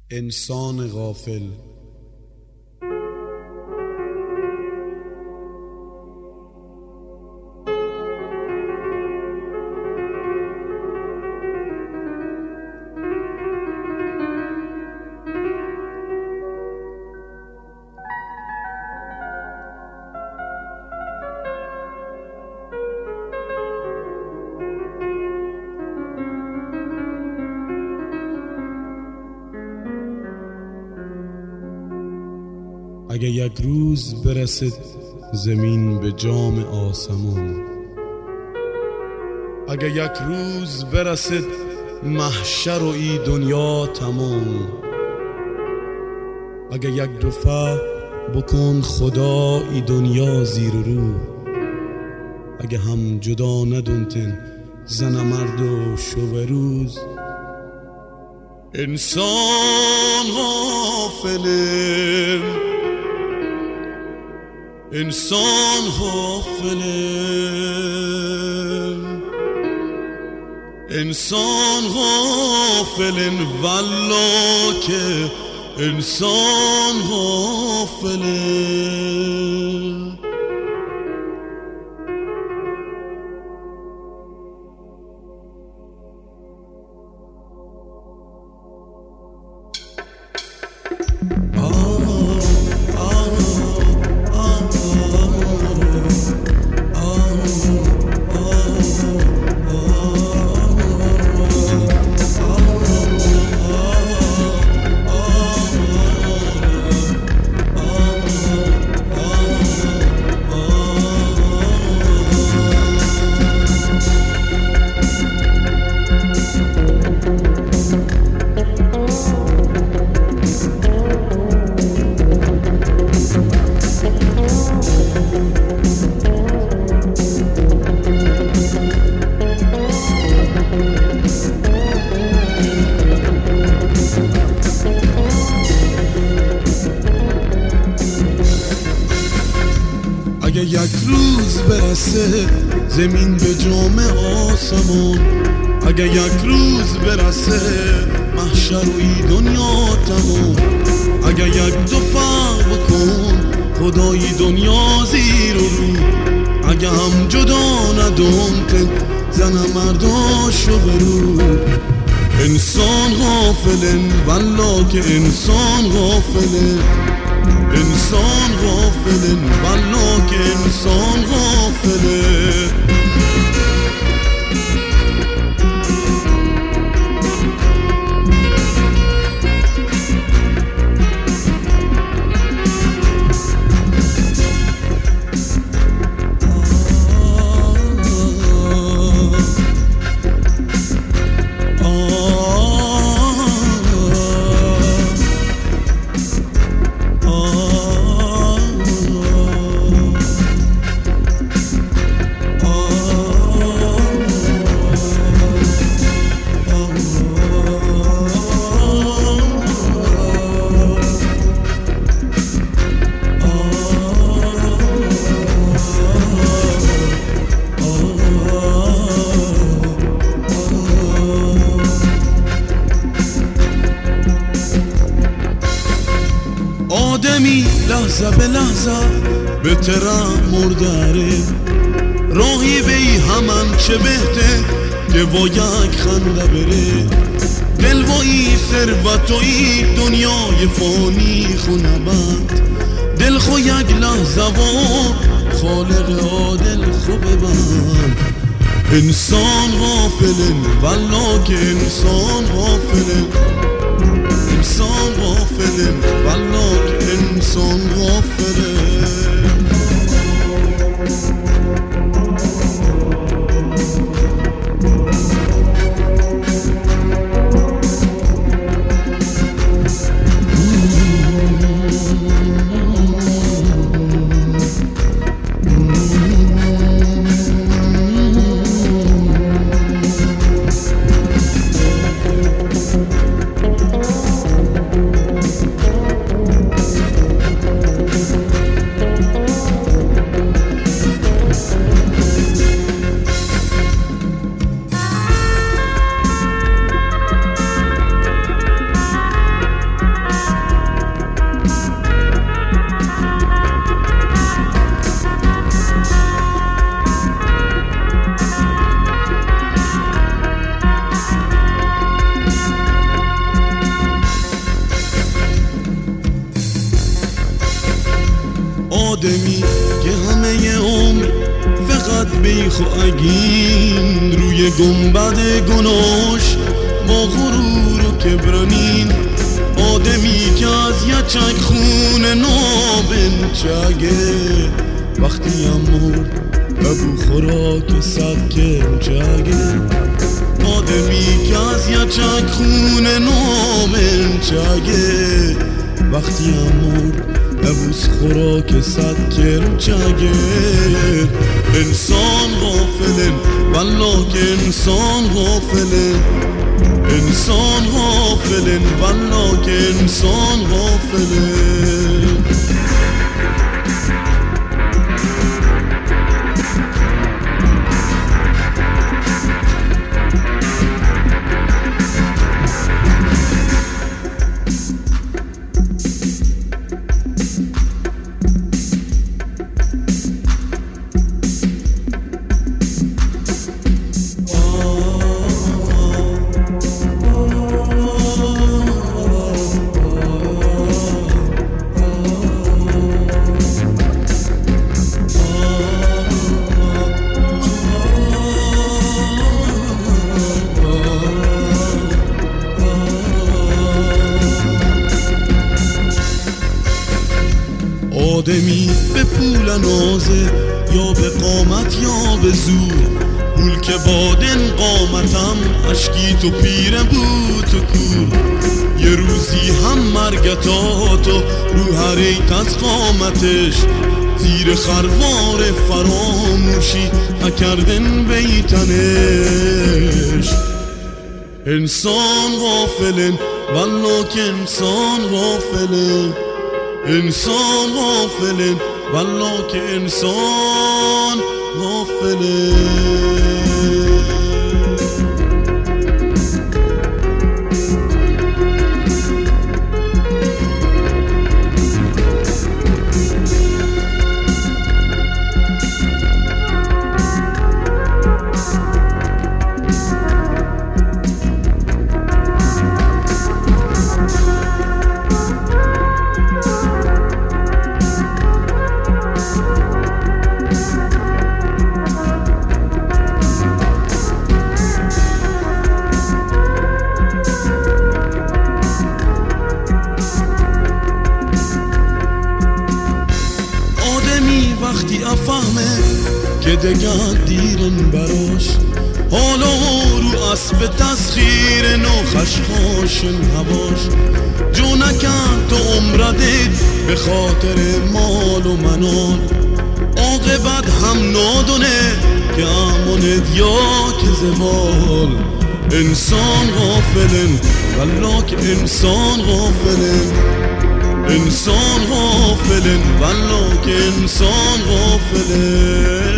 انسان غافل. اگه یک روز برسد زمین به جام آسمان، اگه یک روز برسد محشر و ای دنیا تمام، اگه یک دفعه بکن خدا ای دنیا زیر رو، اگه هم جدا ندونتن زن مرد و شب روز. انسان غافله، انسان غافله، انسان غافله، والله که انسان غافله. اگه یک روز برسه زمین به جام آسمان، اگه یک روز برسه محشر و ای دنیا تمام، اگه یک دفعه بکن خدای دنیا زیر و رو، اگه هم جدا ندونتن زن مرداشو برو. انسان غافلن، والله که انسان غافله، انسان غافلن، والله که انسان غافله. آدمی لحظه به لحظه به ترم مرداره، راهی بی همان چه بهته که با یک خنده بره. دل و ای ثروت و ای دنیای فانی خونه بند، دل خو یک لحظه و خالق عادل خوب بند. انسان غافلن، والله که انسان غافلن، انسان غافلن، والله که انسان غافلن. آدمی که همه عمر فقط بیخ و اگین روی گنبد گناهش با غرور و کبرانین، آدمی که از یچک خون نابنچگه وقتی هم مرد ابو خوراک صد کرچگه، آدمی که از یچک خون نابنچگه وقتی هم مرد ابوس خوراک صد کرچگه. انسان غافلن والله که انسان غافلن، انسان غافلن والله که انسان غافلن. آدمی به پول نازه یا به قامت یا به زور، پول که بادن قامتم اشکی تو پیره بود تو کور، یه روزی هم مرگتاتو رو هریت از قامتش زیر خروار فراموشی کردن بیتنش. انسان غافلن والله که انسان غافلن، انسان غافلن والله که انسان غافلن. وقتی افهمه که دگر دیرن براش، حالا رو اسب تسخیر نو خشخاشن هواش، جو نکن تو عمرده به خاطر مال و منال، عاقبت هم نادونه که امانت یا که زوال. انسان غافلن والله که انسان غافلن، انسان غافلن والله که انسان غافلن.